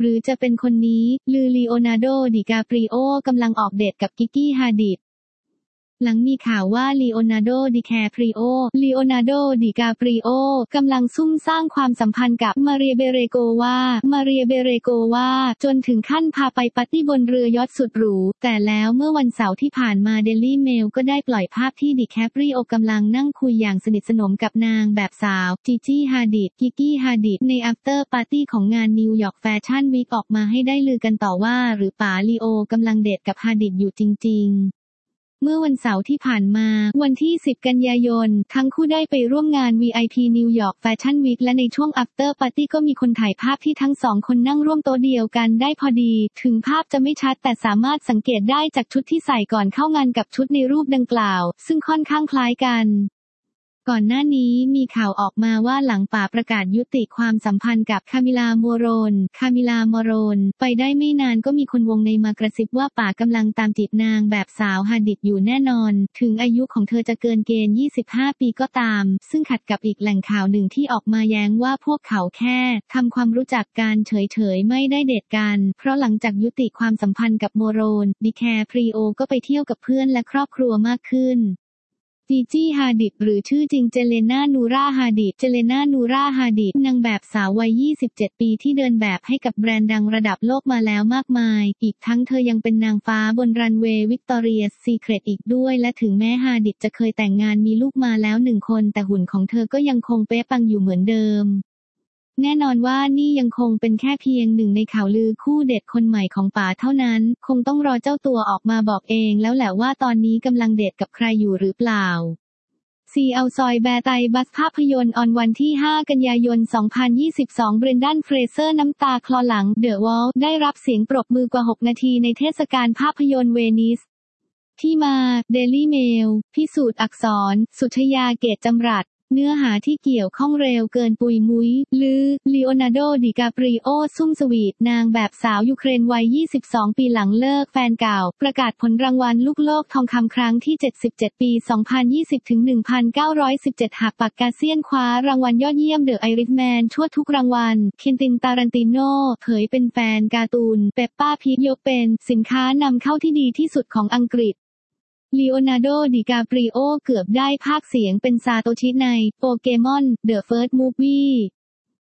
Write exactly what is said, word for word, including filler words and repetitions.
หรือจะเป็นคนนี้ลือลีโอนาร์โด ดิกาปริโอกำลังออกเดทกับกิกกี้ฮาดิดหลังมีข่าวว่าลีโอนาร์โด ดิแคปริโอ ลีโอนาร์โด ดิกาปริโอกำลังซุ่มสร้างความสัมพันธ์กับมาเรียเบเรโกวา มาเรียเบเรโกวา จนถึงขั้นพาไปปาร์ตี้บนเรือยอทสุดหรู แต่แล้วเมื่อวันเสาร์ที่ผ่านมาเดลี่เมลก็ได้ปล่อยภาพที่ดิแคปริโอกำลังนั่งคุยอย่างสนิทสนมกับนางแบบสาวจีจี้ฮาดิด กิกกี้ฮาดิดในอัฟเตอร์ปาร์ตี้ของงานนิวยอร์กแฟชั่นวีคออกมาให้ได้ลือกันต่อว่าหรือป๋าลีโอกำลังเดทกับฮาดิดอยู่จริงๆเมื่อวันเสาร์ที่ผ่านมาวันที่สิบกันยายนทั้งคู่ได้ไปร่วมงาน วี ไอ พี New York Fashion Week และในช่วง After Party ก็มีคนถ่ายภาพที่ทั้งสองคนนั่งร่วมโต๊ะเดียวกันได้พอดีถึงภาพจะไม่ชัดแต่สามารถสังเกตได้จากชุดที่ใส่ก่อนเข้างานกับชุดในรูปดังกล่าวซึ่งค่อนข้างคล้ายกันก่อนหน้านี้มีข่าวออกมาว่าหลังป๋าประกาศยุติความสัมพันธ์กับคามิลาโมโรนคามิลาโมโรนไปได้ไม่นานก็มีคนวงในมากระซิบว่าป๋ากำลังตามจีบนางแบบสาวฮาดิดอยู่แน่นอนถึงอายุของเธอจะเกินเกณฑ์ยี่สิบห้าปีก็ตามซึ่งขัดกับอีกแหล่งข่าวหนึ่งที่ออกมาแย้งว่าพวกเขาแค่ทำความรู้จักกันเฉยๆไม่ได้เดทกันเพราะหลังจากยุติความสัมพันธ์กับโมโรนดิแคปริโอก็ไปเที่ยวกับเพื่อนและครอบครัวมากขึ้นจีจี้ฮาดิดหรือชื่อจริงเจเลน่านูราฮาดิดเจเลน่านูราฮาดิดนางแบบสาววัยยี่สิบเจ็ดปีที่เดินแบบให้กับแบรนด์ดังระดับโลกมาแล้วมากมายอีกทั้งเธอยังเป็นนางฟ้าบนรันเวย์วิกตอเรียซีเครตอีกด้วยและถึงแม้ฮาดิดจะเคยแต่งงานมีลูกมาแล้วหนึ่งคนแต่หุ่นของเธอก็ยังคงเป๊ะปังอยู่เหมือนเดิมแน่นอนว่านี่ยังคงเป็นแค่เพียงหนึ่งในข่าวลือคู่เด็ดคนใหม่ของป๋าเท่านั้นคงต้องรอเจ้าตัวออกมาบอกเองแล้วแหละว่าตอนนี้กำลังเดทกับใครอยู่หรือเปล่าซีเอาซอยแบร์ไตบัสภาพยนตร์ออนวันที่ห้ากันยายนสองพันยี่สิบสองเบรนดันเฟรเซอร์น้ำตาคลอหลังเดอะวอลได้รับเสียงปรบมือกว่าหกนาทีในเทศกาลภาพยนตร์เวนิสที่มาเดลี่เมลพิสูจน์อักษรสุชยาเกตจำรัดเนื้อหาที่เกี่ยวข้องเร็วเกินปุยมุ้ยลือลีโอนาร์โด ดิกาปริโอซุ่มสวีทนางแบบสาวยูเครนวัยยี่สิบสองปีหลังเลิกแฟนเก่าประกาศผลรางวัลลูกโลกทองคำครั้งที่เจ็ดสิบเจ็ดปีสองพันยี่สิบถึงหนึ่งพันเก้าร้อยสิบเจ็ดหักปากกาเซียนคว้ารางวัลยอดเยี่ยมเดอะไอริชแมนทั่วทุกรางวัลคินตินตารันติโนเผยเป็นแฟนการ์ตูนเปปป้าพีกยกเป็นสินค้านำเข้าที่ดีที่สุดของอังกฤษลีโอนาร์โด ดิกาปริโอเกือบได้พากย์เสียงเป็นซาโตชิในโปเกมอน เดอะ เฟิร์ส มูฟวี่